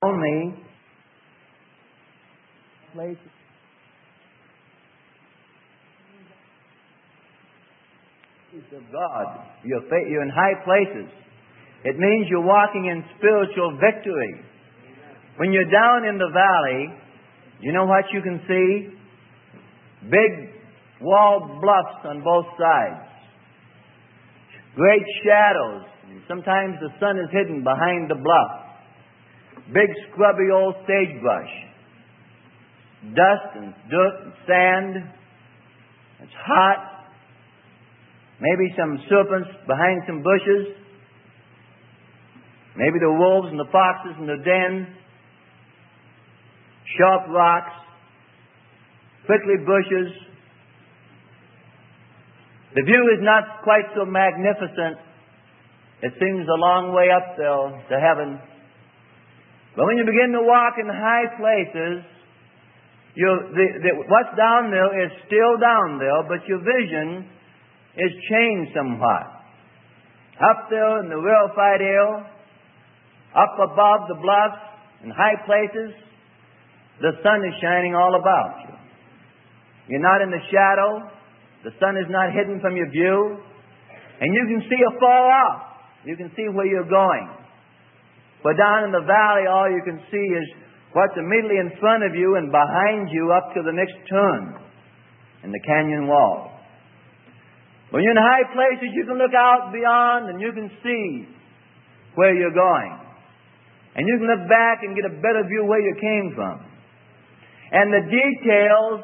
only place of God. You're in high places. It means you're walking in spiritual victory. When you're down in the valley, you know what you can see? Big walled bluffs on both sides. Great shadows. Sometimes the sun is hidden behind the bluff. Big scrubby old sagebrush. Dust and dirt and sand. It's hot. Maybe some serpents behind some bushes. Maybe the wolves and the foxes in the den. Sharp rocks. Prickly bushes. The view is not quite so magnificent. It seems a long way up there to heaven. But when you begin to walk in high places, what's down there is still down there, but your vision is changed somewhat. Up there in the rarefied air, up above the bluffs, in high places, the sun is shining all about you. You're not in the shadow. The sun is not hidden from your view. And you can see afar off. You can see where you're going. But down in the valley, all you can see is what's immediately in front of you and behind you up to the next turn in the canyon wall. When you're in high places, you can look out beyond and you can see where you're going. And you can look back and get a better view where you came from. And the details,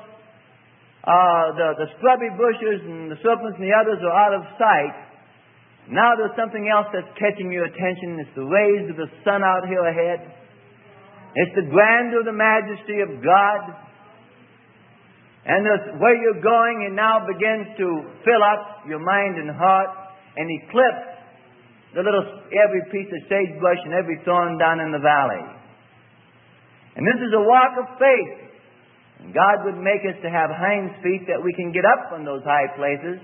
the scrubby bushes and the serpents and the others are out of sight. Now there's something else that's catching your attention. It's the rays of the sun out here ahead. It's the grandeur, the majesty of God. And where you're going, it now begins to fill up your mind and heart and eclipse every piece of sagebrush and every thorn down in the valley. And this is a walk of faith. And God would make us to have hinds feet that we can get up on those high places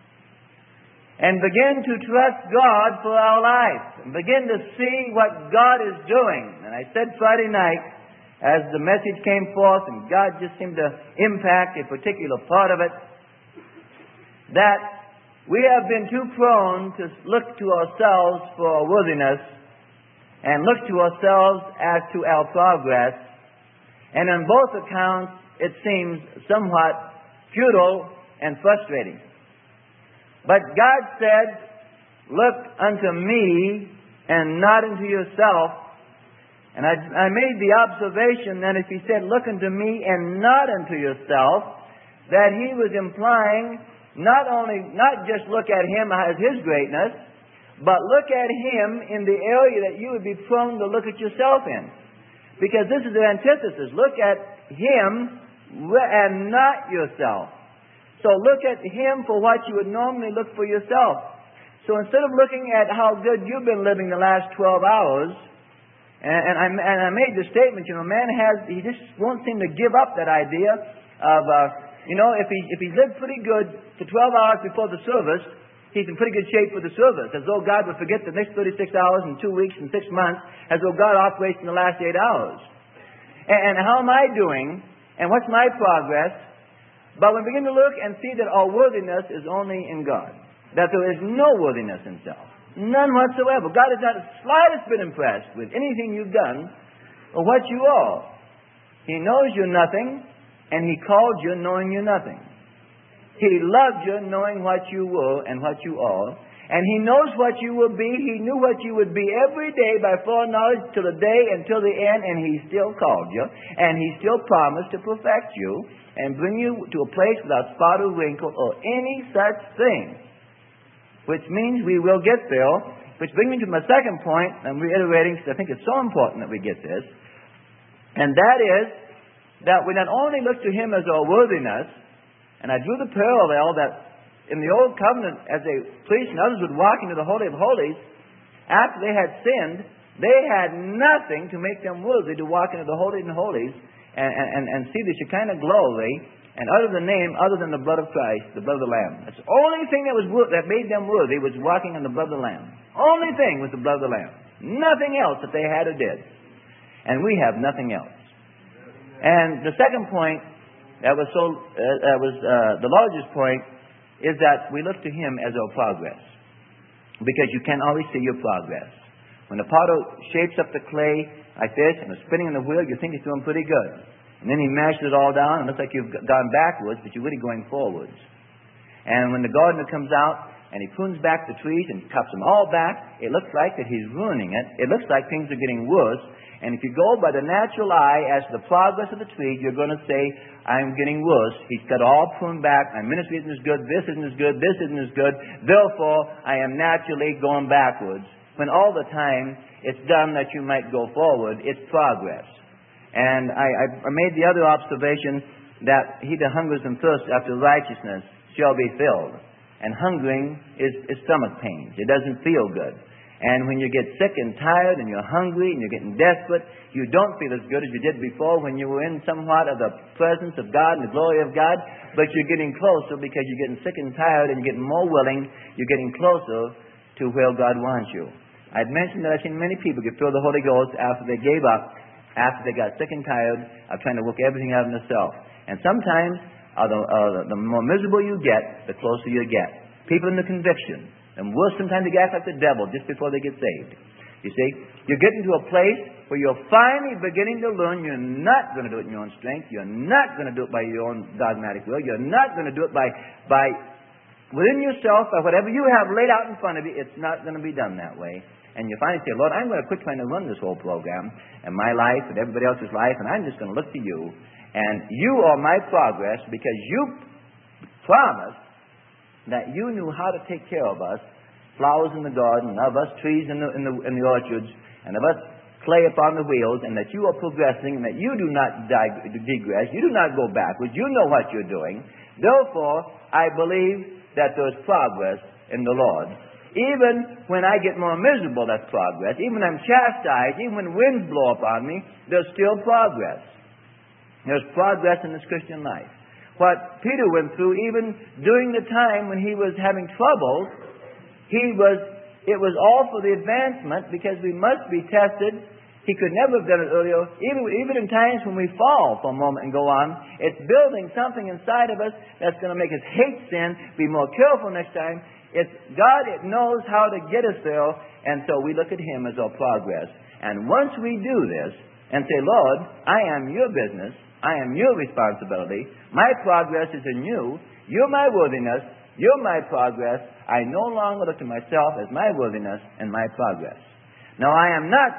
and begin to trust God for our life and begin to see what God is doing. And I said Friday night, as the message came forth and God just seemed to impact a particular part of it, that we have been too prone to look to ourselves for our worthiness and look to ourselves as to our progress. And on both accounts, it seems somewhat futile and frustrating. But God said, look unto me and not unto yourself. And I made the observation that if He said, look unto me and not unto yourself, that He was implying not just look at Him as His greatness, but look at Him in the area that you would be prone to look at yourself in. Because this is the antithesis. Look at Him and not yourself. So look at Him for what you would normally look for yourself. So instead of looking at how good you've been living the last 12 hours, and I made the statement, he just won't seem to give up that idea of, if he's lived pretty good for 12 hours before the service, he's in pretty good shape for the service, as though God would forget the next 36 hours and 2 weeks and 6 months, as though God operates in the last 8 hours. And how am I doing? And what's my progress? But we begin to look and see that our worthiness is only in God. That there is no worthiness in self. None whatsoever. God has not the slightest been impressed with anything you've done or what you are. He knows you're nothing, and He called you knowing you're nothing. He loved you knowing what you were and what you are. And He knows what you will be. He knew what you would be every day by foreknowledge till the day until the end, and He still called you. And He still promised to perfect you and bring you to a place without spot or wrinkle or any such thing. Which means we will get there. Which brings me to my second point. I'm reiterating because I think it's so important that we get this. And that is that we not only look to Him as our worthiness, and I drew the parallel that in the Old Covenant, as a priest and others would walk into the Holy of Holies, after they had sinned, they had nothing to make them worthy to walk into the Holy of Holies and see the Shekinah glory and utter the name other than the blood of Christ, the blood of the Lamb. That's the only thing that made them worthy was walking in the blood of the Lamb. Only thing was the blood of the Lamb. Nothing else that they had or did. And we have nothing else. And the second point, the largest point, is that we look to Him as our progress. Because you can always see your progress. When the potter shapes up the clay like this and is spinning in the wheel, you think it's doing pretty good. And then he mashes it all down and it looks like you've gone backwards, but you're really going forwards. And when the gardener comes out and he prunes back the trees and cuts them all back, it looks like that he's ruining it. It looks like things are getting worse. And if you go by the natural eye as to the progress of the tree, you're going to say, I'm getting worse. He's got all pruned back. My ministry isn't as good. This isn't as good. This isn't as good. Therefore, I am naturally going backwards. When all the time it's done that you might go forward, it's progress. And I made the other observation that he that hungers and thirsts after righteousness shall be filled. And hungering is stomach pains. It doesn't feel good. And when you get sick and tired and you're hungry and you're getting desperate, you don't feel as good as you did before when you were in somewhat of the presence of God and the glory of God. But you're getting closer because you're getting sick and tired and you're getting more willing. You're getting closer to where God wants you. I'd mentioned that I've seen many people get filled with the Holy Ghost after they gave up, after they got sick and tired of trying to work everything out of themselves. And sometimes the more miserable you get, the closer you get. People in the conviction. And worse, sometimes they act like the devil just before they get saved. You see, you're getting to a place where you're finally beginning to learn you're not going to do it in your own strength. You're not going to do it by your own dogmatic will. You're not going to do it by within yourself, by whatever you have laid out in front of you. It's not going to be done that way. And you finally say, Lord, I'm going to quit trying to run this whole program and my life and everybody else's life, and I'm just going to look to you. And you are my progress because you promised that you knew how to take care of us, flowers in the garden, of us trees in the orchards, and of us clay upon the wheels, and that you are progressing, and that you do not digress, you do not go backwards, you know what you're doing. Therefore, I believe that there's progress in the Lord. Even when I get more miserable, that's progress. Even when I'm chastised, even when winds blow upon me, there's still progress. There's progress in this Christian life. What Peter went through, even during the time when he was having trouble, it was all for the advancement, because we must be tested. He could never have done it earlier. Even in times when we fall for a moment and go on, it's building something inside of us that's going to make us hate sin, be more careful next time. It's God, it knows how to get us there, and so we look at Him as our progress. And once we do this and say, Lord, I am your business, I am your responsibility. My progress is in you. You're my worthiness. You're my progress. I no longer look to myself as my worthiness and my progress. Now, I am not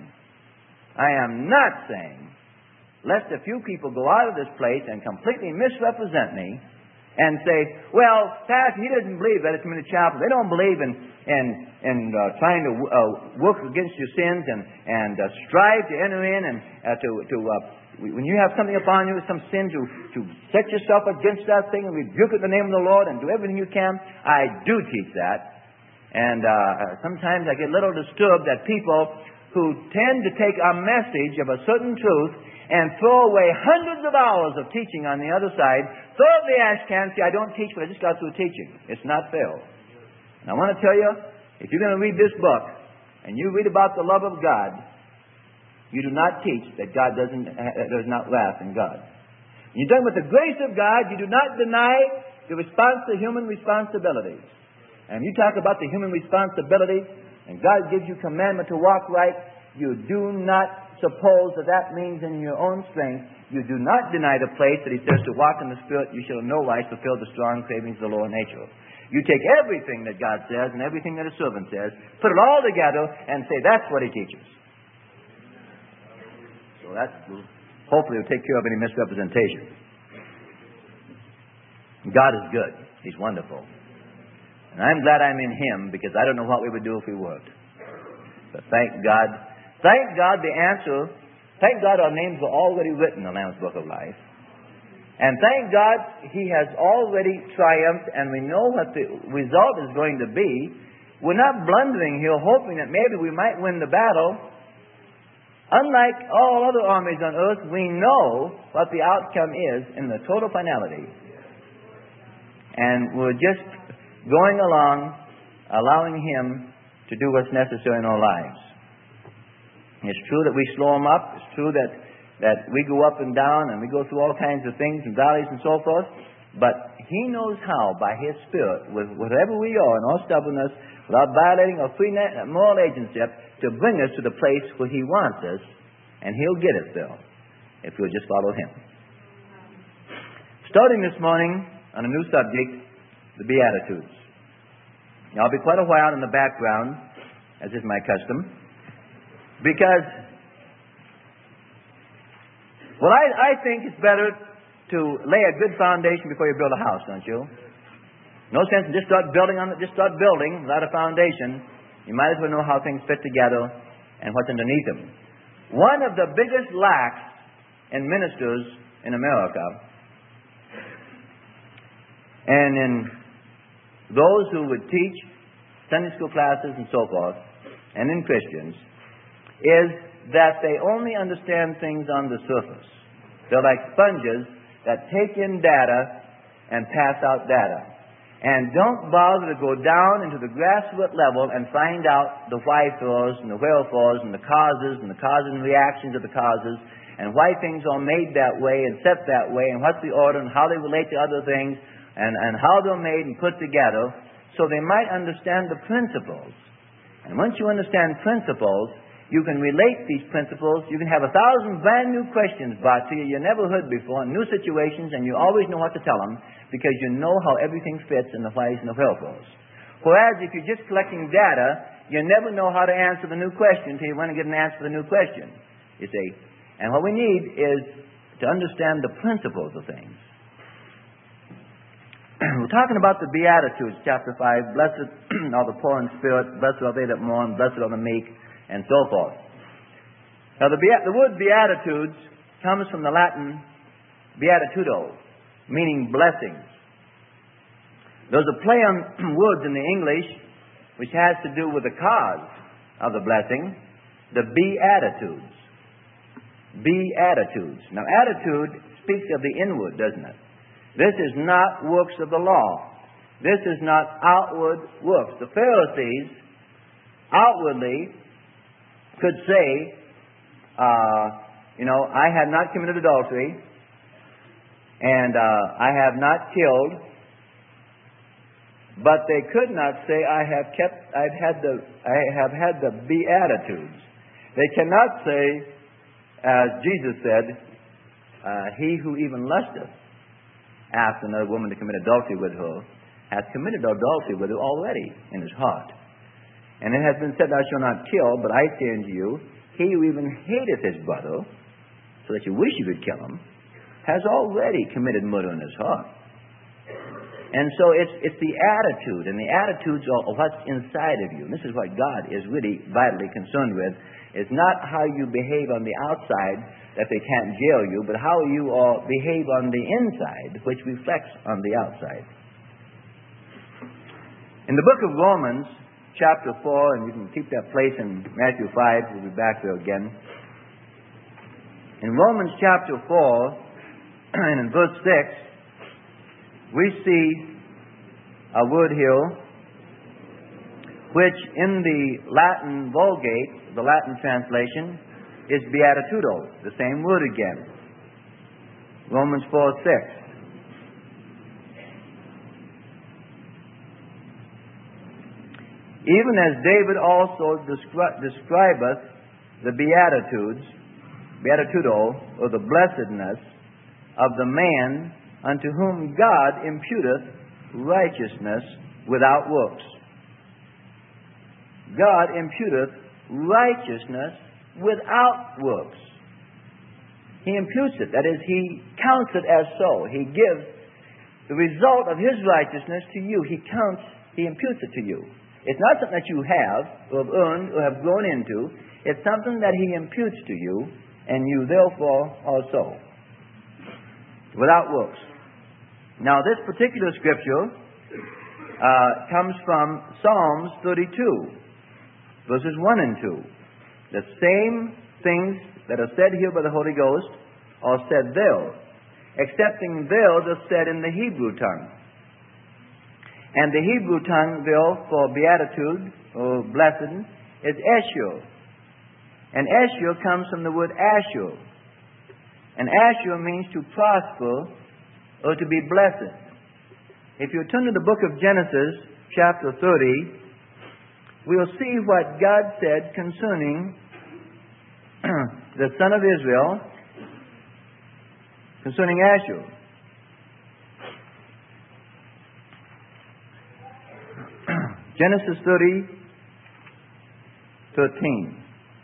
saying, lest a few people go out of this place and completely misrepresent me and say, well, Pastor, he doesn't believe that it's in the chapel. They don't believe in trying to work against your sins and strive to enter in and when you have something upon you, some sin, to set yourself against that thing and rebuke it in the name of the Lord and do everything you can. I do teach that. And sometimes I get a little disturbed that people who tend to take a message of a certain truth and throw away hundreds of hours of teaching on the other side, throw up the ash can and say, I don't teach, but I just got through teaching. It's not fair. And I want to tell you, if you're going to read this book and you read about the love of God, you do not teach that God does not wrath in God. When you're done with the grace of God, you do not deny the human responsibilities. And you talk about the human responsibility, and God gives you commandment to walk right, you do not suppose that means in your own strength. You do not deny the place that He says to walk in the Spirit, you shall in no wise fulfill the strong cravings of the lower nature. You take everything that God says and everything that a servant says, put it all together, and say that's what He teaches. So that hopefully will take care of any misrepresentation. God is good. He's wonderful. And I'm glad I'm in Him, because I don't know what we would do if we weren't. But thank God. Thank God the answer. Thank God our names were already written in the Lamb's Book of Life. And thank God He has already triumphed, and we know what the result is going to be. We're not blundering here hoping that maybe we might win the battle. Unlike all other armies on earth, we know what the outcome is in the total finality. And we're just going along, allowing Him to do what's necessary in our lives. It's true that we slow them up. It's true that we go up and down and we go through all kinds of things and valleys and so forth. But He knows how, by His Spirit, with whatever we are in our stubbornness, without violating our free moral agency, to bring us to the place where He wants us, and He'll get us there if we'll just follow Him. Starting this morning on a new subject, the Beatitudes. Now, I'll be quite a while in the background, as is my custom, because, well, I think it's better to lay a good foundation before you build a house, don't you? No sense in just start building without a foundation. You might as well know how things fit together and what's underneath them. One of the biggest lacks in ministers in America, and in those who would teach Sunday school classes and so forth, and in Christians, is that they only understand things on the surface. They're like sponges that take in data and pass out data, and don't bother to go down into the grassroots level and find out the why-fors and the wherefores and the causes and reactions of the causes, and why things are made that way and set that way, and what's the order and how they relate to other things, and how they're made and put together, so they might understand the principles. And once you understand principles, you can relate these principles. You can have 1,000 brand new questions brought to you never heard before, in new situations, and you always know what to tell them because you know how everything fits in the whys and the wherefores. Whereas if you're just collecting data, you never know how to answer the new question until you want to get an answer to the new question, you see. And what we need is to understand the principles of things. We're talking about the Beatitudes, chapter 5. Blessed are the poor in spirit, blessed are they that mourn, blessed are the meek, and so forth. Now, the word Beatitudes comes from the Latin beatitudo, meaning blessings. There's a play on words in the English which has to do with the cause of the blessing, the Beatitudes. Beatitudes. Now, attitude speaks of the inward, doesn't it? This is not works of the law. This is not outward works. The Pharisees outwardly could say, I have not committed adultery, and I have not killed, but they could not say, I have had the Beatitudes. They cannot say, as Jesus said, he who even lusteth after another woman to commit adultery with her hath committed adultery with her already in his heart. And it has been said, thou shalt not kill, but I say unto you, he who even hateth his brother, so that you wish you could kill him, has already committed murder in his heart. And so it's the attitude, and the attitudes are what's inside of you. And this is what God is really vitally concerned with. It's not how you behave on the outside that they can't jail you, but how you behave on the inside, which reflects on the outside. In the book of Romans, chapter 4, and you can keep that place in Matthew 5, we'll be back there again. In Romans chapter 4, and in verse 6, we see a word here, which in the Latin Vulgate, the Latin translation, is beatitudo, the same word again. Romans 4:6. Even as David also describeth the Beatitudes, beatitudo, or the blessedness of the man unto whom God imputeth righteousness without works. God imputeth righteousness without works. He imputes it. That is, He counts it as so. He gives the result of His righteousness to you. He imputes it to you. It's not something that you have, or have earned, or have grown into. It's something that He imputes to you, and you therefore also. Without works. Now, this particular scripture comes from Psalms 32, verses 1 and 2. The same things that are said here by the Holy Ghost are said there, excepting there they're said in the Hebrew tongue. And the Hebrew tongue there for beatitude or blessed is Eshur. And Ashur comes from the word Ashur. And Ashur means to prosper or to be blessed. If you turn to the book of Genesis, chapter 30, we'll see what God said concerning the son of Israel, concerning Ashur. Genesis 30:13.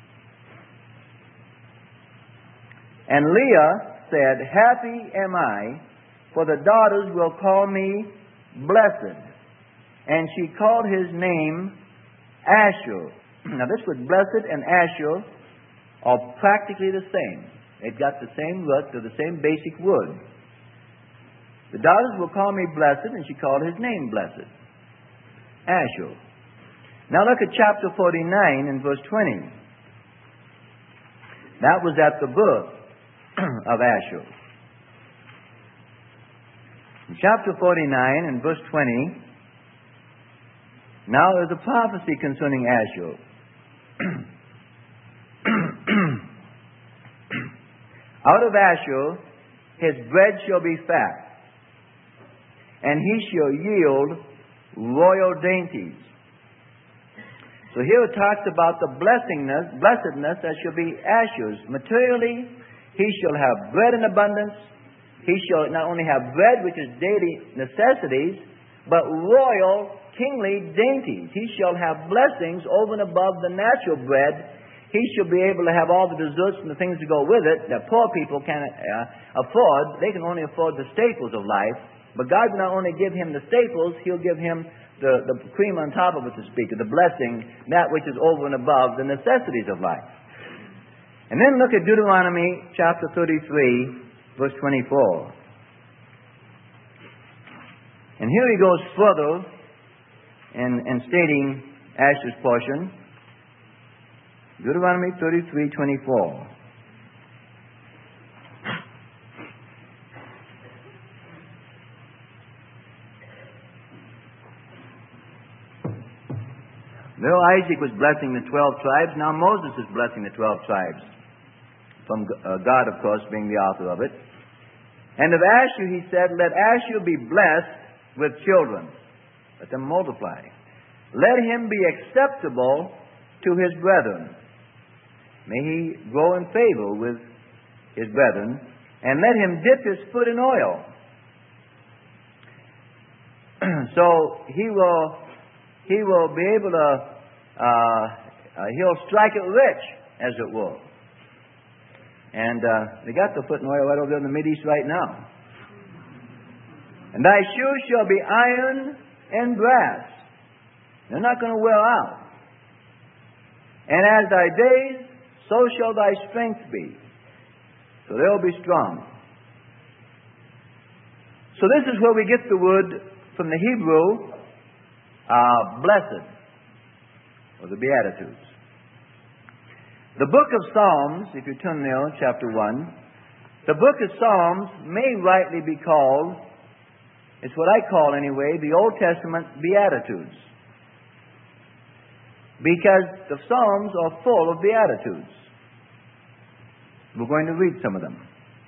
And Leah said, Happy am I, for the daughters will call me blessed. And she called his name Ashur. Now this word blessed and Ashur are practically the same. They've got the same root, they're the same basic word. The daughters will call me blessed, and she called his name blessed. Ashur. Now look at chapter 49 and verse 20. That was at the birth of Ashur. In chapter 49 and verse 20, now there's a prophecy concerning Ashur. Out of Ashur his bread shall be fat, and he shall yield royal dainties. So here it talks about the blessedness that shall be Ashur's. Materially, he shall have bread in abundance. He shall not only have bread, which is daily necessities, but royal, kingly dainties. He shall have blessings over and above the natural bread. He shall be able to have all the desserts and the things to go with it that poor people can't afford. They can only afford the staples of life. But God will not only give him the staples, He'll give him the cream on top of it, to speak, of the blessing, that which is over and above the necessities of life. And then look at Deuteronomy chapter 33, verse 24. And here he goes further in stating Ashur's portion. Deuteronomy 33:24. Though Isaac was blessing the 12 tribes, now Moses is blessing the 12 tribes. From God, of course, being the author of it. And of Ashur he said, Let Ashur be blessed with children. Let them multiply. Let him be acceptable to his brethren. May he grow in favor with his brethren. And let him dip his foot in oil. So he will be able to, he'll strike it rich, as it were. And they got the foot in oil right over there in the Mideast right now. And thy shoes shall be iron and brass. They're not going to wear out. And as thy days, so shall thy strength be. So they'll be strong. So this is where we get the word from the Hebrew, blessed, or the Beatitudes. The book of Psalms, if you turn there, chapter 1, the book of Psalms may rightly be called, it's what I call anyway, the Old Testament Beatitudes. Because the Psalms are full of Beatitudes. We're going to read some of them.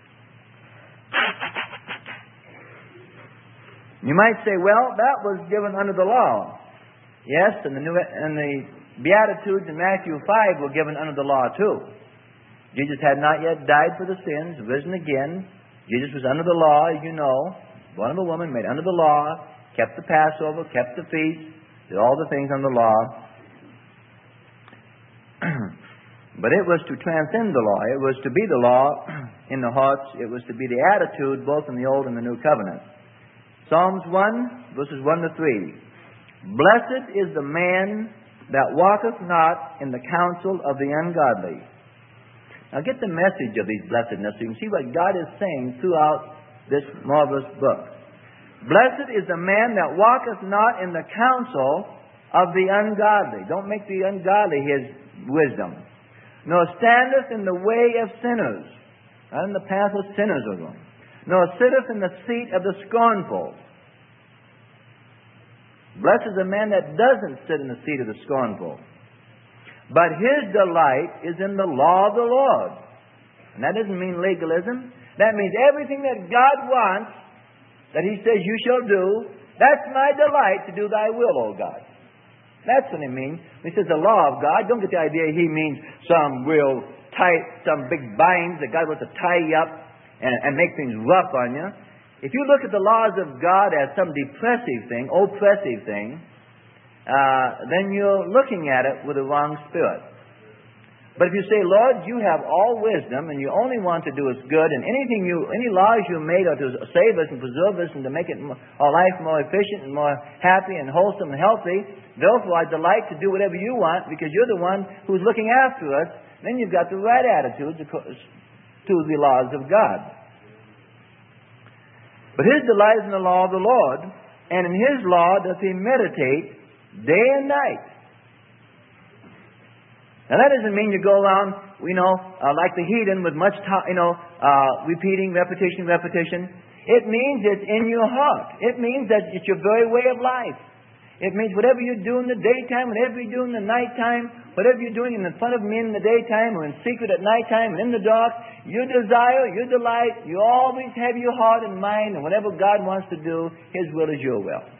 You might say, well, that was given under the law. Yes, and the Beatitudes in Matthew 5 were given under the law too. Jesus had not yet died for the sins, risen again. Jesus was under the law, as you know. Born of a woman, made under the law, kept the Passover, kept the feast, did all the things under the law. But it was to transcend the law. It was to be the law in the hearts. It was to be the attitude both in the Old and the New Covenant. Psalms 1, verses 1 to 3. Blessed is the man that walketh not in the counsel of the ungodly. Now get the message of these blessedness so you can see what God is saying throughout this marvelous book. Blessed is the man that walketh not in the counsel of the ungodly. Don't make the ungodly his wisdom. Nor standeth in the way of sinners. Not in the path of sinners are going. Nor sitteth in the seat of the scornful. Blessed is the man that doesn't sit in the seat of the scornful. But his delight is in the law of the Lord. And that doesn't mean legalism. That means everything that God wants, that he says you shall do, that's my delight to do thy will, O God. That's what he means. When he says the law of God, don't get the idea he means some real tight, some big binds that God wants to tie you up and make things rough on you. If you look at the laws of God as some depressive thing, oppressive thing, then you're looking at it with the wrong spirit. But if you say, Lord, you have all wisdom and you only want to do us good, and any laws you made are to save us and preserve us and to make our life more efficient and more happy and wholesome and healthy, therefore I delight to do whatever you want because you're the one who's looking after us, then you've got the right attitude to the laws of God. But his delight is in the law of the Lord, and in his law doth he meditate day and night. Now that doesn't mean you go around, like the heathen with much time, repeating, repetition. It means it's in your heart. It means that it's your very way of life. It means whatever you do in the daytime, whatever you do in the nighttime, whatever you're doing in front of men in the daytime or in secret at nighttime and in the dark, your desire, your delight, you always have your heart and mind, and whatever God wants to do, his will is your will.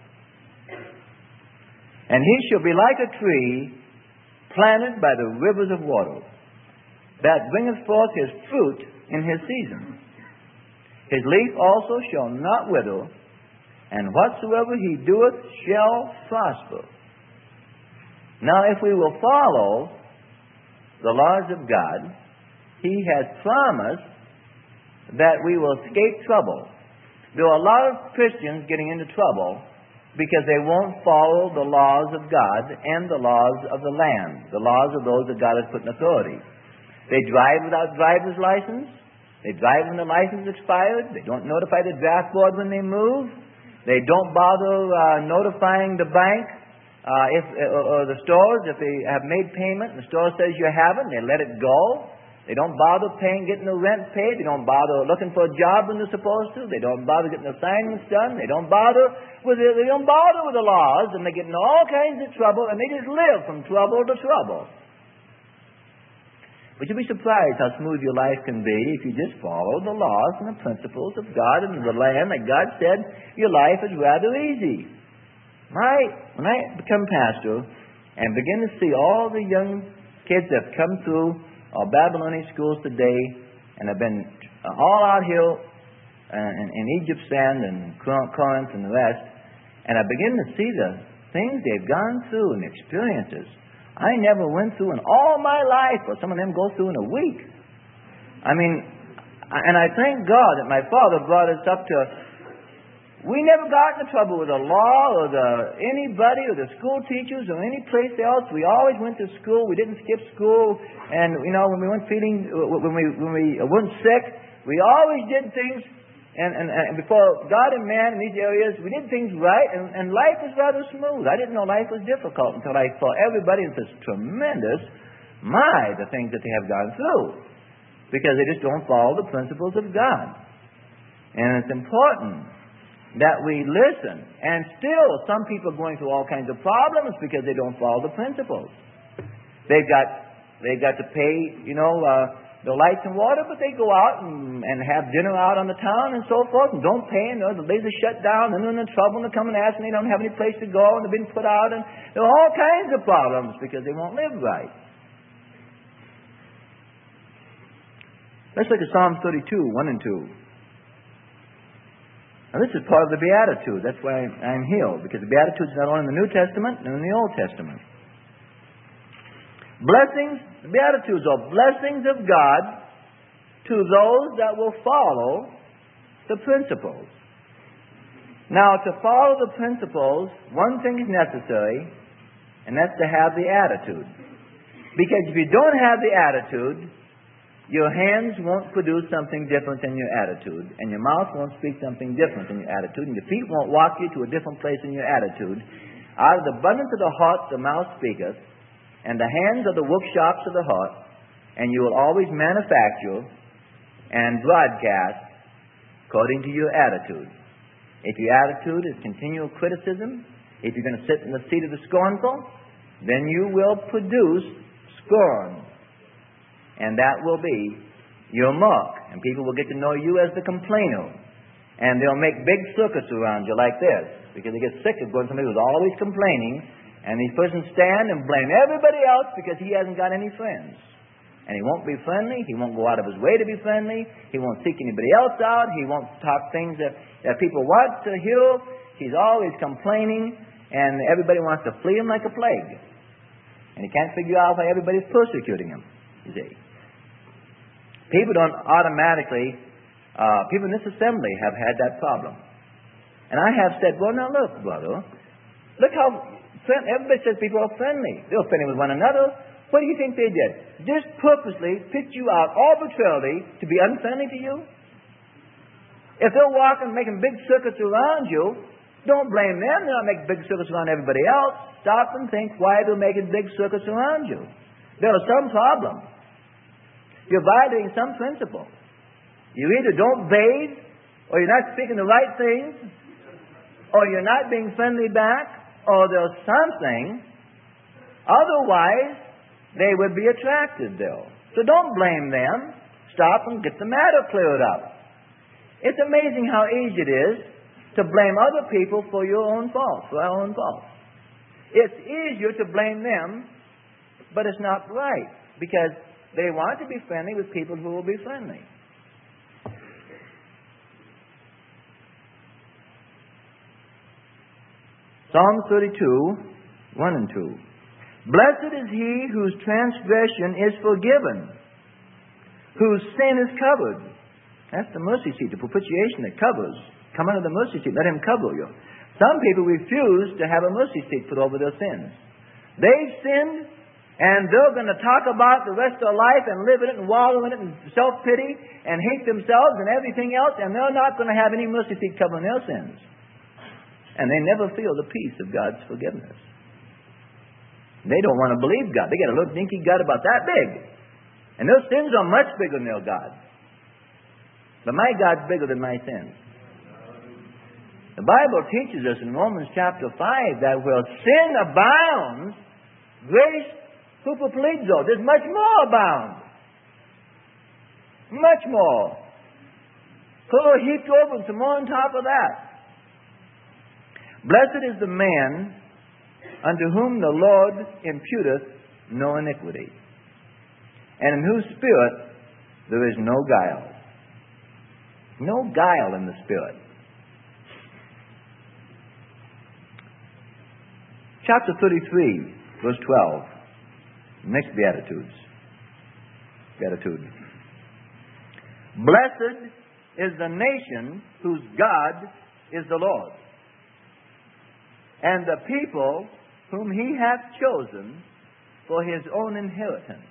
And he shall be like a tree planted by the rivers of water, that bringeth forth his fruit in his season. His leaf also shall not wither, and whatsoever he doeth shall prosper. Now, if we will follow the laws of God, he has promised that we will escape trouble. There are a lot of Christians getting into trouble because they won't follow the laws of God and the laws of the land, the laws of those that God has put in authority. They drive without driver's license. They drive when the license expired. They don't notify the draft board when they move. They don't bother notifying the bank or the stores if they have made payment and the store says you haven't. They let it go. They don't bother getting the rent paid. They don't bother looking for a job when they're supposed to. They don't bother getting assignments done. They don't bother with the laws, and they get in all kinds of trouble, and they just live from trouble to trouble. But you'll be surprised how smooth your life can be if you just follow the laws and the principles of God and the land. Like God said, your life is rather easy. When I become pastor and begin to see all the young kids that have come through our Babylonian schools today and have been all out here in Egypt's sand and Corinth and the rest, and I begin to see the things they've gone through and experiences I never went through in all my life, or some of them go through in a week. And I thank God that my father brought us up to, we never got into trouble with the law or anybody or the school teachers or any place else. We always went to school. We didn't skip school. And, when we weren't when we weren't sick, we always did things. And before God and man in these areas, we did things right. And life was rather smooth. I didn't know life was difficult until I saw everybody in such tremendous, the things that they have gone through. Because they just don't follow the principles of God. And it's important that we listen. And still, some people are going through all kinds of problems because they don't follow the principles. They've got to pay, the lights and water, but they go out and have dinner out on the town and so forth, and don't pay, and the laser shut down, and they're in trouble, and they come and ask, and they don't have any place to go, and they've been put out, and there are all kinds of problems because they won't live right. Let's look at Psalm 32, 1 and 2. Now, this is part of the Beatitudes. That's why I'm healed, because the Beatitudes are not only in the New Testament, but in the Old Testament. Blessings, the Beatitudes are blessings of God to those that will follow the principles. Now, to follow the principles, one thing is necessary, and that's to have the attitude. Because if you don't have the attitude, your hands won't produce something different than your attitude, and your mouth won't speak something different than your attitude, and your feet won't walk you to a different place in your attitude. Out of the abundance of the heart the mouth speaketh, and the hands are the workshops of the heart, and you will always manufacture and broadcast according to your attitude. If your attitude is continual criticism, if you're going to sit in the seat of the scornful, then you will produce scorn. And that will be your mark. And people will get to know you as the complainer. And they'll make big circuits around you like this, because they get sick of going to somebody who's always complaining. And these persons stand and blame everybody else because he hasn't got any friends. And he won't be friendly. He won't go out of his way to be friendly. He won't seek anybody else out. He won't talk things that people want to hear. He's always complaining, and everybody wants to flee him like a plague. And he can't figure out why everybody's persecuting him, you see. People don't automatically, people in this assembly have had that problem. And I have said, well, now look, brother, look how everybody says people are friendly. They're friendly with one another. What do you think they did? Just purposely picked you out arbitrarily to be unfriendly to you? If they're walking, making big circuits around you, don't blame them. They're not making big circuits around everybody else. Stop and think why they're making big circuits around you. There's some problem. You're violating some principle. You either don't bathe, or you're not speaking the right things, or you're not being friendly back, or there's something. Otherwise, they would be attracted, though. So don't blame them. Stop and get the matter cleared up. It's amazing how easy it is to blame other people for your own fault, for our own fault. It's easier to blame them, but it's not right, because they want to be friendly with people who will be friendly. Psalm 32, 1 and 2. Blessed is he whose transgression is forgiven, whose sin is covered. That's the mercy seat, the propitiation that covers. Come under the mercy seat. Let him cover you. Some people refuse to have a mercy seat put over their sins. They've sinned, and they're going to talk about the rest of their life and live in it and wallow in it and self-pity and hate themselves and everything else, and they're not going to have any mercy seat covering their sins. And they never feel the peace of God's forgiveness. They don't want to believe God. They got a little dinky God about that big. And their sins are much bigger than their God. But my God's bigger than my sins. The Bible teaches us in Romans chapter 5 that where sin abounds, grace hupoplizo. There's much more abound. Much more. Put a heaped over and some more on top of that. Blessed is the man unto whom the Lord imputeth no iniquity, and in whose spirit there is no guile. No guile in the spirit. Chapter 33, verse 12. Next Beatitudes. Beatitude. Blessed is the nation whose God is the Lord, and the people whom he hath chosen for his own inheritance.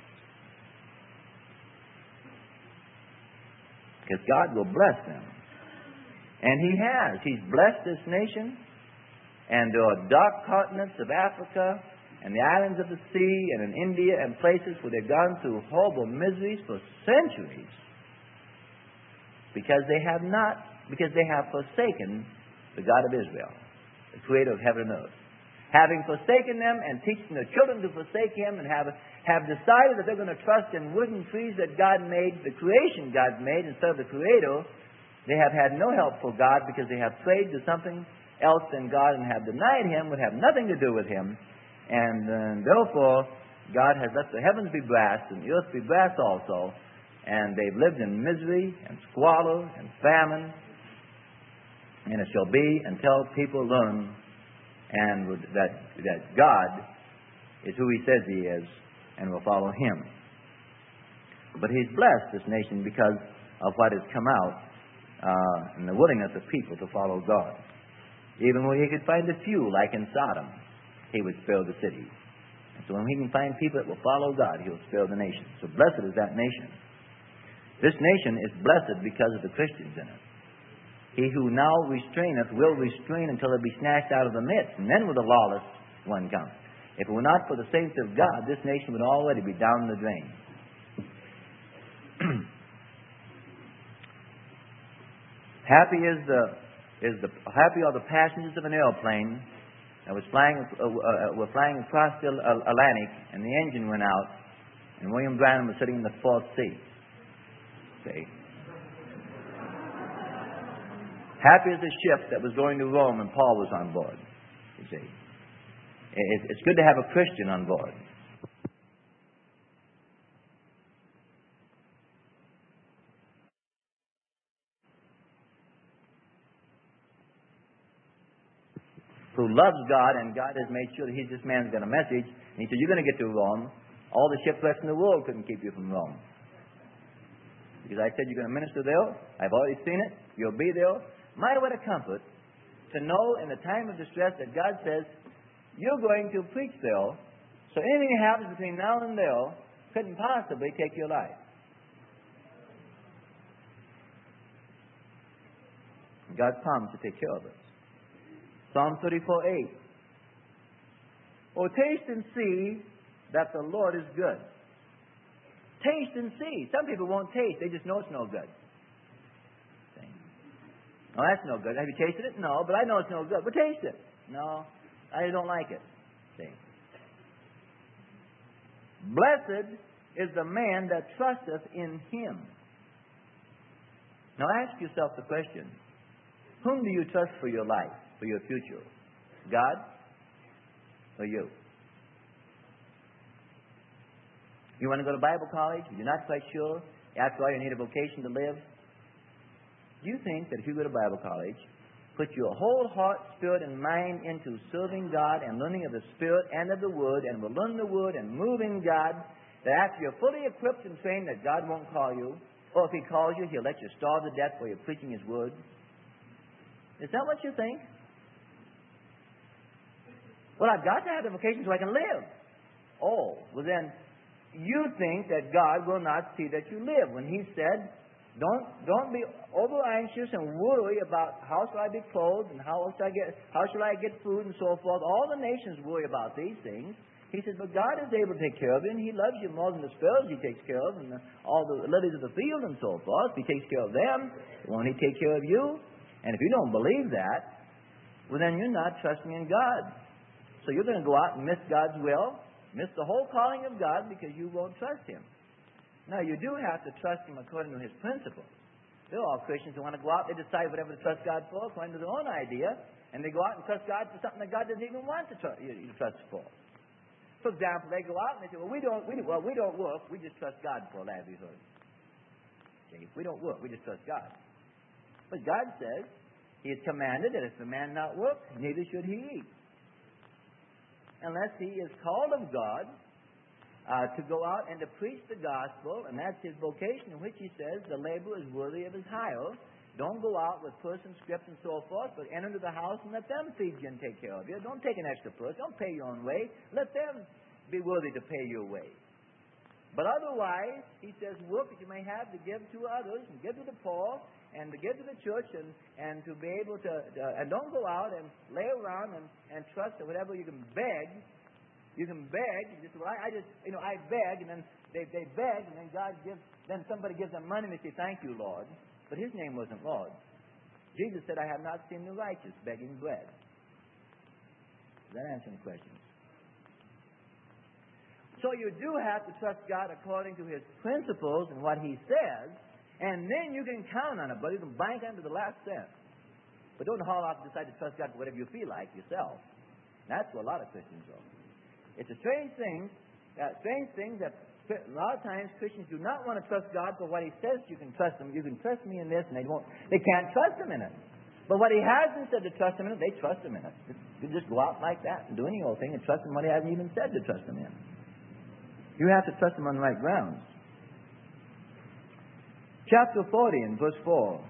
Because God will bless them. And he has. He's blessed this nation. And there are dark continents of Africa and the islands of the sea and in India and places where they've gone through horrible miseries for centuries because they have forsaken the God of Israel, the creator of heaven and earth. Having forsaken them and teaching their children to forsake him, and have decided that they're going to trust in wooden trees that God made, the creation God made, instead of the creator, they have had no help for God because they have prayed to something else than God and have denied him, would have nothing to do with him. And therefore, God has let the heavens be brass and the earth be brass also. And they've lived in misery and squalor and famine. And it shall be until people learn that God is who he says he is and will follow him. But he's blessed this nation because of what has come out in the willingness of people to follow God. Even when he could find a few, like in Sodom, he would spare the city. And so when he can find people that will follow God, he will spare the nation. So blessed is that nation. This nation is blessed because of the Christians in it. He who now restraineth will restrain until it be snatched out of the midst, and then will the lawless one come. If it were not for the saints of God, this nation would already be down the drain. Happy are the passengers of an airplane that was flying across the Atlantic, and the engine went out, And William Branham was sitting in the fourth seat. See? Happy as the ship that was going to Rome and Paul was on board. You see? It's good to have a Christian on board. Who loves God, and God has made sure that this man's got a message. And he said, you're going to get to Rome. All the shipwrecks in the world couldn't keep you from Rome. Because I said you're going to minister there. I've already seen it. You'll be there. My, what a comfort to know in the time of distress that God says, you're going to preach there. So anything that happens between now and there couldn't possibly take your life. God promised to take care of us. Psalm 34:8. Oh, taste and see that the Lord is good. Taste and see. Some people won't taste. They just know it's no good. Oh, that's no good. Have you tasted it? No, but I know it's no good. But taste it. No, I don't like it. See. Blessed is the man that trusteth in him. Now ask yourself the question, whom do you trust for your life, for your future? God or you? You want to go to Bible college? You're not quite sure. After all, you need a vocation to live. Do you think that if you go to Bible college, put your whole heart, spirit, and mind into serving God and learning of the Spirit and of the Word, and will learn the Word and move in God, that after you're fully equipped and trained, that God won't call you, or if He calls you, He'll let you starve to death while you're preaching His Word? Is that what you think? Well, I've got to have the vocation so I can live. Oh, well then, you think that God will not see that you live. When He said, don't be over anxious and worry about how shall I be clothed and how shall I get food and so forth. All the nations worry about these things. He says, but God is able to take care of you, and He loves you more than the sparrows He takes care of, and all the lilies of the field and so forth. He takes care of them. Won't He take care of you? And if you don't believe that, well then you're not trusting in God. So you're going to go out and miss God's will, miss the whole calling of God because you won't trust Him. Now, you do have to trust Him according to His principles. There are all Christians who want to go out, they decide whatever to trust God for according to their own idea, and they go out and trust God for something that God doesn't even want to trust for. For example, they go out and they say, well, we don't work, we just trust God for livelihood. Okay, we don't work, we just trust God. But God says He has commanded that if a man not work, neither should he eat. Unless he is called of God to go out and to preach the gospel, and that's his vocation, in which He says the laborer is worthy of his hire. Don't go out with purse and script and so forth, but enter into the house and let them feed you and take care of you. Don't take an extra purse. Don't pay your own way. Let them be worthy to pay your way. But otherwise, He says, work that you may have to give to others, and give to the poor, and to give to the church, and to be able to, and don't go out and lay around and trust that whatever you can beg. You can beg. You just, well, I beg, and then they beg, and then somebody gives them money, and they say, thank you, Lord. But His name wasn't Lord. Jesus said, I have not seen the righteous begging bread. Does that answer any questions? So you do have to trust God according to His principles and what He says, and then you can count on it, but you can bank on to the last cent. But don't haul off and decide to trust God for whatever you feel like yourself. That's what a lot of Christians are. It's a strange thing that a lot of times Christians do not want to trust God for what He says you can trust Him. You can trust me in this, and they can't trust Him in it. But what He hasn't said to trust Him in it, they trust Him in it. You just go out like that and do any old thing and trust Him what He hasn't even said to trust Him in. You have to trust Him on the right grounds. Chapter 40 and verse 4.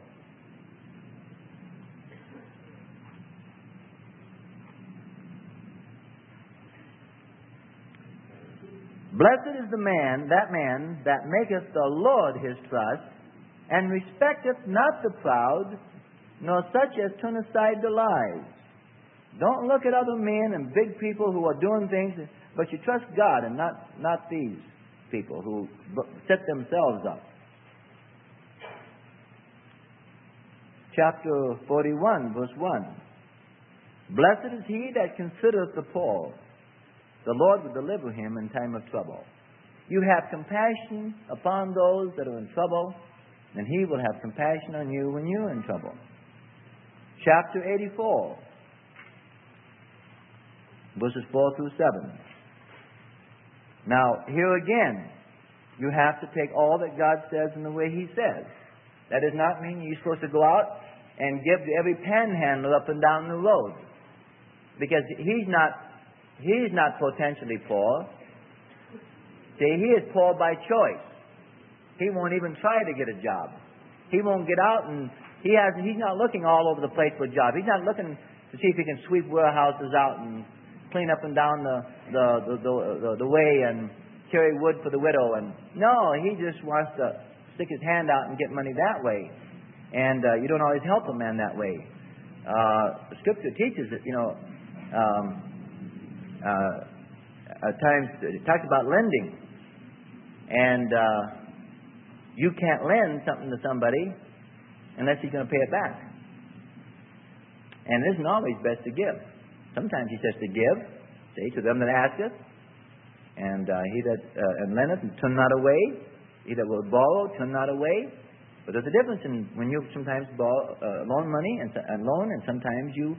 Blessed is that man that maketh the Lord his trust, and respecteth not the proud, nor such as turn aside the lies. Don't look at other men and big people who are doing things, but you trust God and not these people who set themselves up. Chapter 41, verse 1. Blessed is he that considereth the poor. The Lord will deliver him in time of trouble. you have compassion upon those that are in trouble, then He will have compassion on you when you're in trouble. Chapter 84, verses 4 through 7. Now, here again, you have to take all that God says in the way He says. That does not mean you're supposed to go out and give to every panhandler up and down the road. Because he's not potentially poor. See, he is poor by choice. He won't even try to get a job. He won't get out, and he's not looking all over the place for a job. He's not looking to see if he can sweep warehouses out and clean up and down the way and carry wood for the widow. And no, he just wants to stick his hand out and get money that way. And you don't always help a man that way. The Scripture teaches that, at times it talks about lending. And you can't lend something to somebody unless he's going to pay it back. And it isn't always best to give. Sometimes He says to give, say, to them that asketh, and he that and lendeth and turn not away. He that will borrow, turn not away. But there's a difference in when you sometimes loan money and sometimes you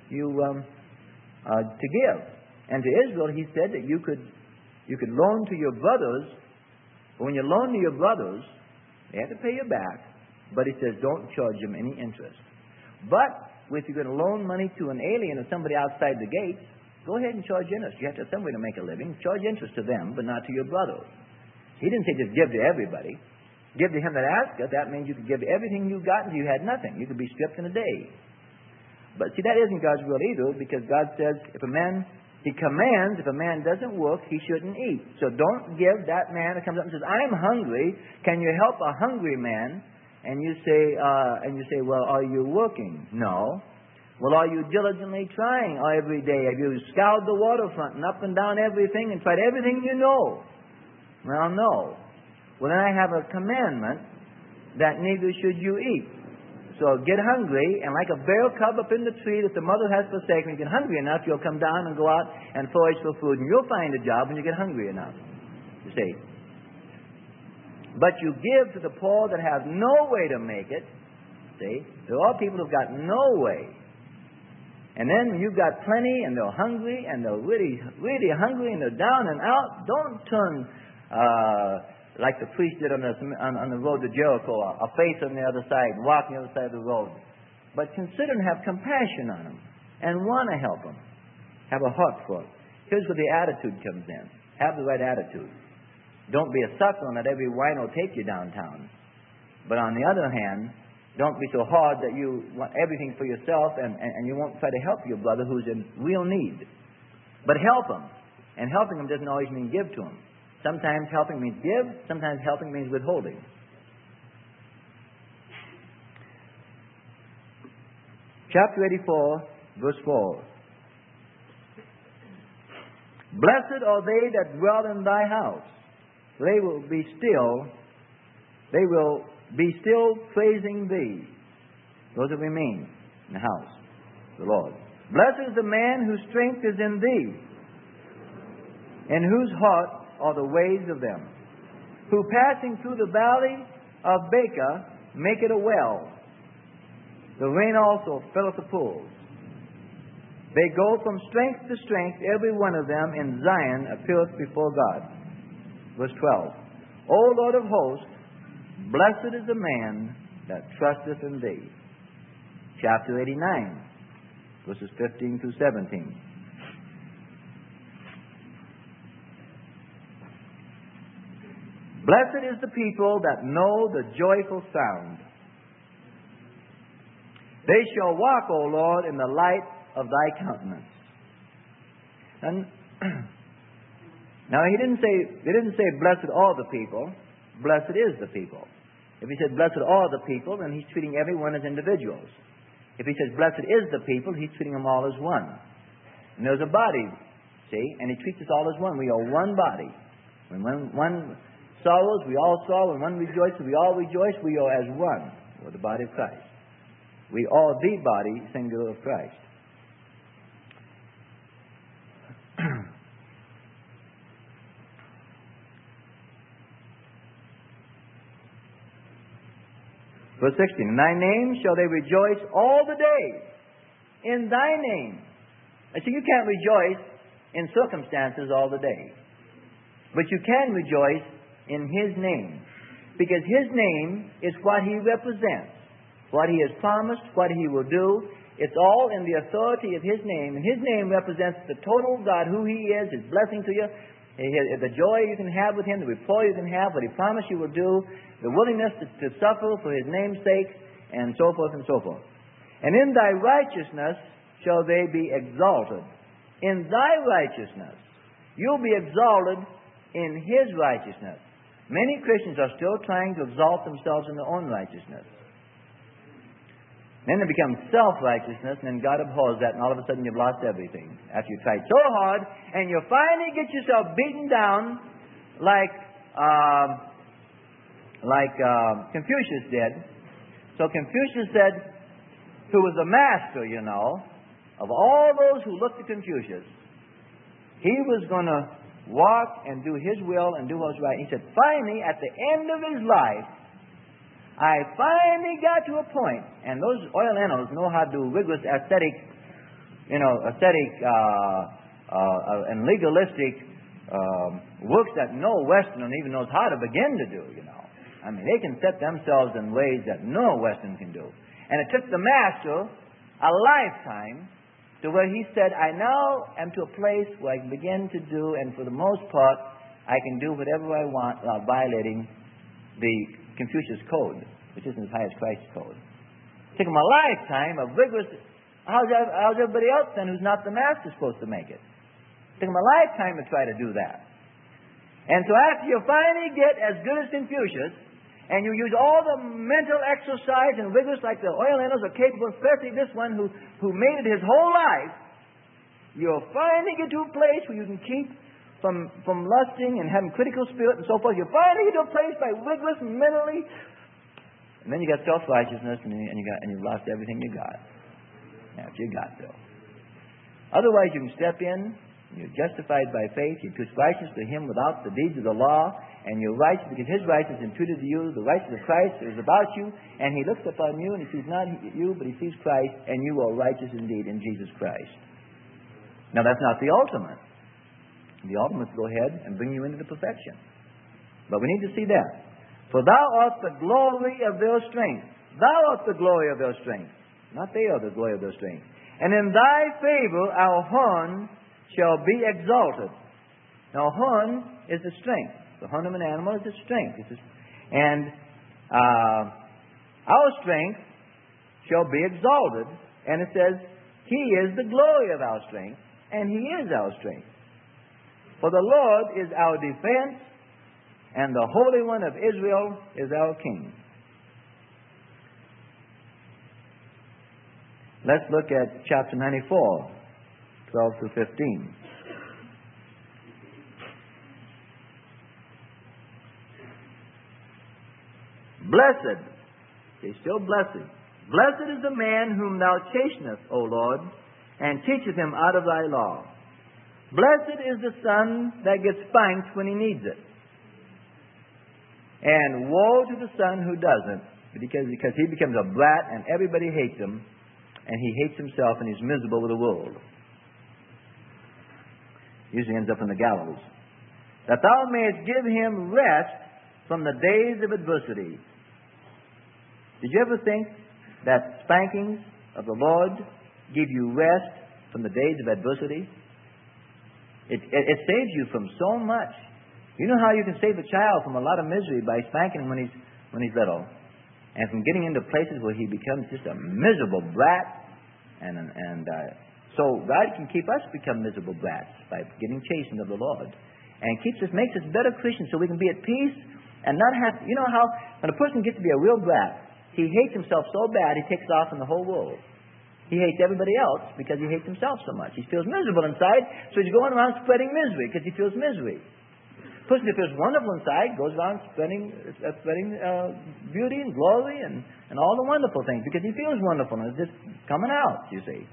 to give. And to Israel, He said that you could loan to your brothers. But when you loan to your brothers, they have to pay you back. But He says, don't charge them any interest. But if you're going to loan money to an alien or somebody outside the gates, go ahead and charge interest. You have to have some way to make a living. Charge interest to them, but not to your brothers. He didn't say just give to everybody. Give to him that asketh. That means you could give everything you got until you had nothing. You could be stripped in a day. But see, that isn't God's will either, because God says He commands, if a man doesn't work, he shouldn't eat. So don't give that man that comes up and says, I'm hungry. Can you help a hungry man? And you say, well, are you working? No. Well, are you diligently trying every day? Have you scoured the waterfront and up and down everything and tried everything you know? Well, no. Well, then I have a commandment that neither should you eat. So get hungry, and like a bear cub up in the tree that the mother has forsaken, when you get hungry enough, you'll come down and go out and forage for food, and you'll find a job when you get hungry enough. You see. But you give to the poor that have no way to make it. See? There are people who've got no way. And then when you've got plenty, and they're hungry, and they're really, really hungry, and they're down and out, don't turn like the priest did on the road to Jericho, a face on the other side, and walk on the other side of the road. But consider and have compassion on them, and want to help them. Have a heart for it. Here's where the attitude comes in. Have the right attitude. Don't be a sucker and let every wino take you downtown. But on the other hand, don't be so hard that you want everything for yourself and you won't try to help your brother who's in real need. But help him. And helping him doesn't always mean give to him. Sometimes helping means give, sometimes helping means withholding. Chapter 84, verse 4. Blessed are they that dwell in thy house. They will be still praising thee. Those that remain in the house of the Lord. Blessed is the man whose strength is in thee, in whose heart are the ways of them, who passing through the valley of Baca make it a well. The rain also filleth the pools. They go from strength to strength, every one of them in Zion appeareth before God. Verse 12. O Lord of hosts, blessed is the man that trusteth in thee. Chapter 89, verses 15 through 17. Blessed is the people that know the joyful sound. They shall walk, O Lord, in the light of thy countenance. And now they didn't say blessed are the people. Blessed is the people. If he said blessed are the people, then he's treating everyone as individuals. If he says blessed is the people, he's treating them all as one. And there's a body, see, and he treats us all as one. We are one body. When one sorrows, we all sorrow. When one rejoices, we all rejoice. We are as one. We're the body of Christ. We are the body, singular, of Christ. Verse 16, in thy name shall they rejoice all the days. In thy name. And so you can't rejoice in circumstances all the day. But you can rejoice in His name. Because His name is what He represents. What He has promised, what He will do. It's all in the authority of His name. And His name represents the total God, who He is, His blessing to you, the joy you can have with Him, the rapport you can have, what He promised you will do, the willingness to suffer for His name's sake, and so forth and so forth. And in thy righteousness shall they be exalted. In thy righteousness. You'll be exalted in His righteousness. Many Christians are still trying to exalt themselves in their own righteousness. Then it becomes self-righteousness, and then God abhors that, and all of a sudden you've lost everything. After you tried so hard, and you finally get yourself beaten down like Confucius did. So Confucius said, who was the master, of all those who looked to Confucius, he was going to walk and do his will and do what was right. He said, finally, at the end of his life, I finally got to a point, and those Orientals know how to do rigorous aesthetic and legalistic works that no Westerner even knows how to begin to do, I mean, they can set themselves in ways that no Western can do. And it took the master a lifetime to where he said, I now am to a place where I can begin to do, and for the most part, I can do whatever I want without violating the Confucius Code, which isn't as high as Christ's code. It took him a lifetime of rigorous... How's everybody else then who's not the master supposed to make it? It took him a lifetime to try to do that. And so after you finally get as good as Confucius, and you use all the mental exercise and rigorous like the Orientals are capable, especially this one who made it his whole life, you'll finally get to a place where you can keep from lusting and having critical spirit and so forth. You finally get to a place by rigorous mentally, and then you got self-righteousness, and you've lost everything you got. After you got though. Otherwise, you can step in. You're justified by faith. You preach righteousness to Him without the deeds of the law, and you're righteous because His righteousness is imputed to you. The righteousness of Christ is about you, and He looks upon you, and He sees not you, but He sees Christ, and you are righteous indeed in Jesus Christ. Now, that's not the ultimate. The ultimate is to go ahead and bring you into the perfection. But we need to see that. For thou art the glory of their strength. Thou art the glory of their strength. Not they are the glory of their strength. And in thy favor our horn shall be exalted. Now, horn is the strength. The horn of an animal is the strength. And our strength shall be exalted. And it says, He is the glory of our strength, and He is our strength. For the Lord is our defense, and the Holy One of Israel is our King. Let's look at chapter 94, 12 through 15. Blessed, he's still blessed. Blessed is the man whom thou chastenest, O Lord, and teacheth him out of thy law. Blessed is the son that gets spanked when he needs it. And woe to the son who doesn't, because he becomes a brat and everybody hates him, and he hates himself and he's miserable with the world. Usually ends up in the gallows. That thou mayest give him rest from the days of adversity. Did you ever think that spankings of the Lord give you rest from the days of adversity? It saves you from so much. You know how you can save a child from a lot of misery by spanking him when he's little, and from getting into places where he becomes just a miserable brat. So God can keep us become miserable brats by getting chastened of the Lord, and makes us better Christians, so we can be at peace and not have. You know how when a person gets to be a real brat, he hates himself so bad he takes off in the whole world. He hates everybody else because he hates himself so much. He feels miserable inside, so he's going around spreading misery because he feels misery. A person who feels wonderful inside goes around spreading beauty and glory and all the wonderful things because he feels wonderful and it's just coming out, you see.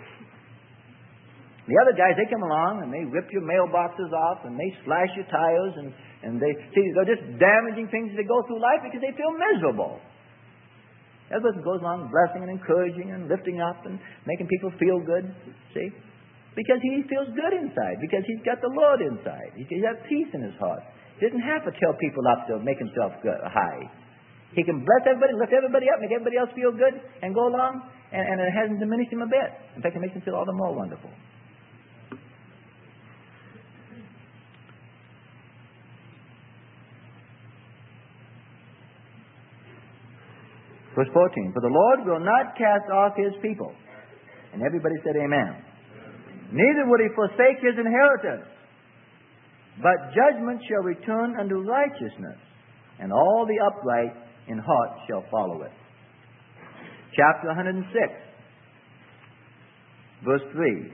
The other guys, they come along and they rip your mailboxes off and they slash your tires and they're just damaging things as they go through life because they feel miserable. The other person goes along blessing and encouraging and lifting up and making people feel good. See? Because he feels good inside. Because he's got the Lord inside. He's got peace in his heart. He doesn't have to tell people up to make himself good, high. He can bless everybody, lift everybody up, make everybody else feel good, and go along, and it hasn't diminished him a bit. In fact, it makes him feel all the more wonderful. Verse 14, for the Lord will not cast off his people. And everybody said amen. Neither will he forsake his inheritance. But judgment shall return unto righteousness, and all the upright in heart shall follow it. Chapter 106, verse 3.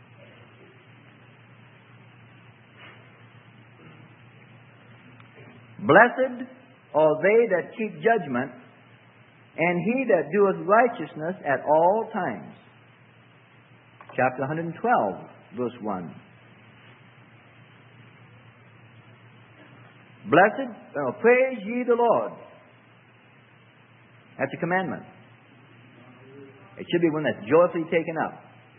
Blessed are they that keep judgment, and he that doeth righteousness at all times. Chapter 112, verse 1. Blessed, praise ye the Lord. That's a commandment. It should be one that's joyfully taken up.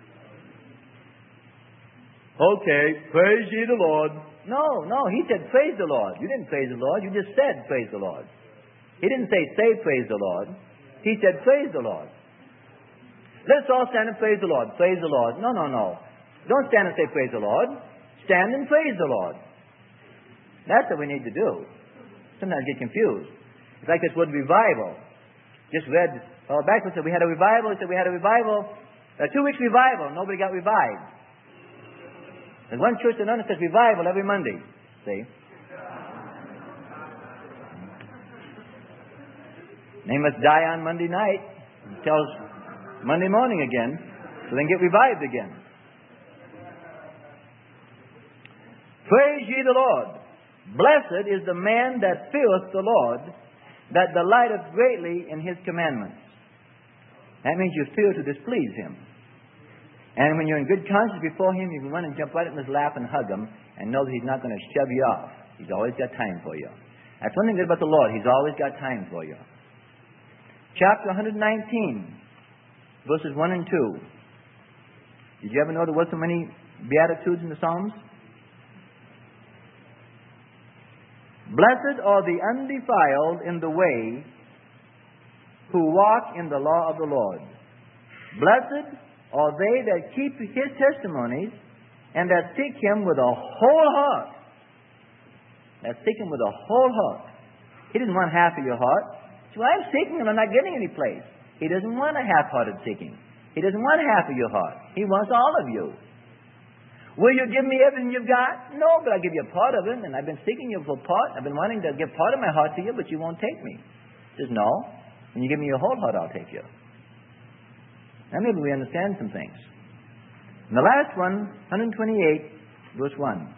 Okay, praise ye the Lord. No, he said praise the Lord. You didn't praise the Lord. You just said praise the Lord. He didn't say praise the Lord. He said praise the Lord. Let's all stand and praise the Lord. Praise the Lord. No. Don't stand and say praise the Lord. Stand and praise the Lord. That's what we need to do. Sometimes get confused. It's like this word revival. Just read backwards that we had a revival. It said we had a revival. 2 weeks revival. Nobody got revived. There's one church that says revival every Monday. See? They must die on Monday night until Monday morning again, so they can get revived again. Praise ye the Lord. Blessed is the man that feareth the Lord, that delighteth greatly in his commandments. That means you fear to displease him. And when you're in good conscience before him, you can run and jump right up in his lap and hug him and know that he's not going to shove you off. He's always got time for you. That's one thing good about the Lord. He's always got time for you. Chapter 119, verses 1 and 2. Did you ever know there were so many Beatitudes in the Psalms? Blessed are the undefiled in the way, who walk in the law of the Lord. Blessed are they that keep his testimonies, and that seek him with a whole heart. That seek him with a whole heart. He doesn't want half of your heart. So I'm seeking and I'm not getting any place. He doesn't want a half-hearted seeking. He doesn't want half of your heart. He wants all of you. Will you give me everything you've got? No, but I'll give you a part of it, and I've been seeking you for part. I've been wanting to give part of my heart to you, but you won't take me. He says, no. When you give me your whole heart, I'll take you. Now maybe we understand some things. And the last one, 128, verse 1.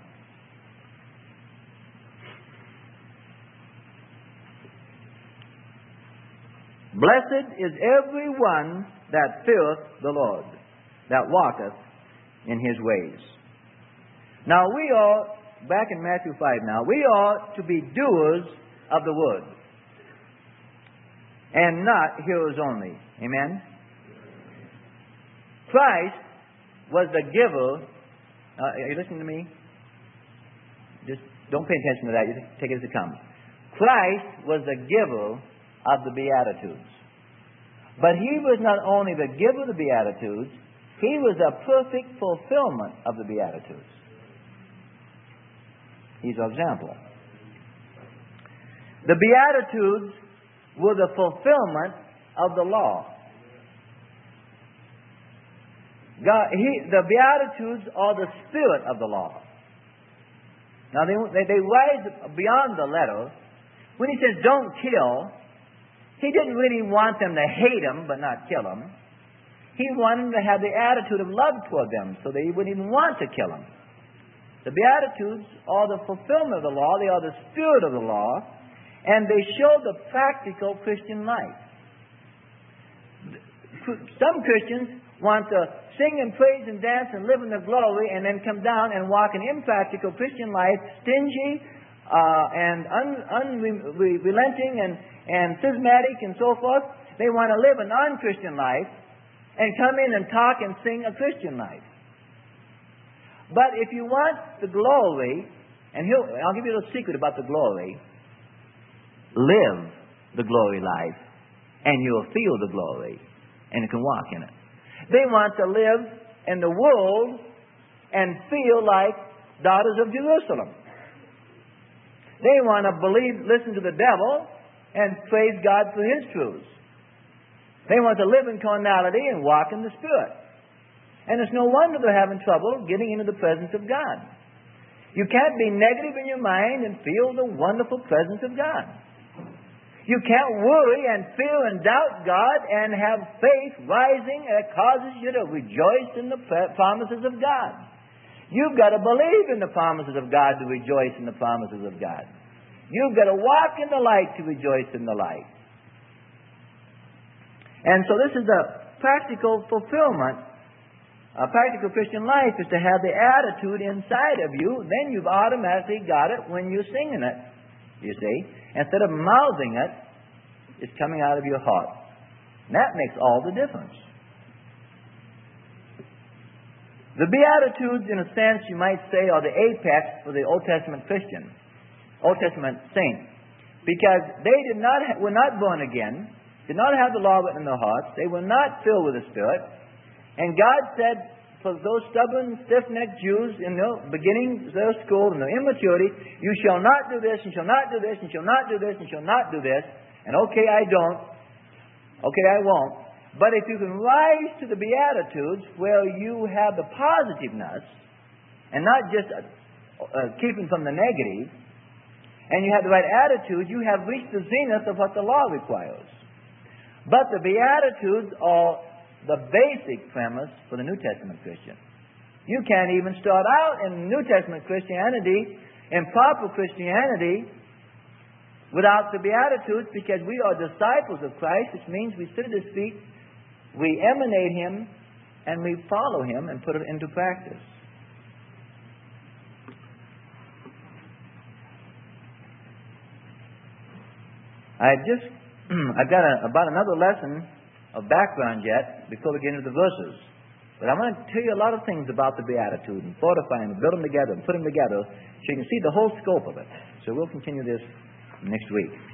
Blessed is every one that feareth the Lord, that walketh in his ways. Now we are, back in Matthew 5 now, we are to be doers of the word, and not hearers only. Amen? Christ was the giver. Are you listening to me? Just don't pay attention to that. You take it as it comes. Christ was the giver of the Beatitudes. But he was not only the giver of the Beatitudes, he was a perfect fulfillment of the Beatitudes. He's our example. The Beatitudes were the fulfillment of the law. The Beatitudes are the spirit of the law. Now they rise beyond the letter. When he says don't kill, he didn't really want them to hate him but not kill him. He wanted them to have the attitude of love toward them so they wouldn't even want to kill him. The Beatitudes are the fulfillment of the law. They are the spirit of the law. And they show the practical Christian life. Some Christians want to sing and praise and dance and live in the glory and then come down and walk an impractical Christian life, stingy, and unrelenting and schismatic and so forth. They want to live a non-Christian life and come in and talk and sing a Christian life. But if you want the glory, and I'll give you a little secret about the glory, live the glory life, and you'll feel the glory, and you can walk in it. They want to live in the world and feel like daughters of Jerusalem. They want to listen to the devil, and praise God for His truths. They want to live in carnality and walk in the Spirit. And it's no wonder they're having trouble getting into the presence of God. You can't be negative in your mind and feel the wonderful presence of God. You can't worry and fear and doubt God and have faith rising that causes you to rejoice in the promises of God. You've got to believe in the promises of God to rejoice in the promises of God. You've got to walk in the light to rejoice in the light. And so this is the practical fulfillment. A practical Christian life is to have the attitude inside of you. Then you've automatically got it when you're singing it, you see. Instead of mouthing it, it's coming out of your heart. And that makes all the difference. The Beatitudes, in a sense, you might say, are the apex for the Old Testament Christian, Old Testament saint. Because they were not born again, did not have the law written in their hearts, they were not filled with the Spirit. And God said, for those stubborn, stiff-necked Jews in the beginning of their school, in their immaturity, you shall not do this, you shall not do this, you shall not do this, you shall not do this. And okay, I don't. Okay, I won't. But if you can rise to the Beatitudes where you have the positiveness and not just keeping from the negative, and you have the right attitude, you have reached the zenith of what the law requires. But the Beatitudes are the basic premise for the New Testament Christian. You can't even start out in New Testament Christianity, in proper Christianity, without the Beatitudes, because we are disciples of Christ, which means we sit at His feet, we emanate Him, and we follow Him and put it into practice. I've got about another lesson of background yet before we get into the verses. But I want to tell you a lot of things about the Beatitude and fortify them, build them together, and put them together so you can see the whole scope of it. So we'll continue this next week.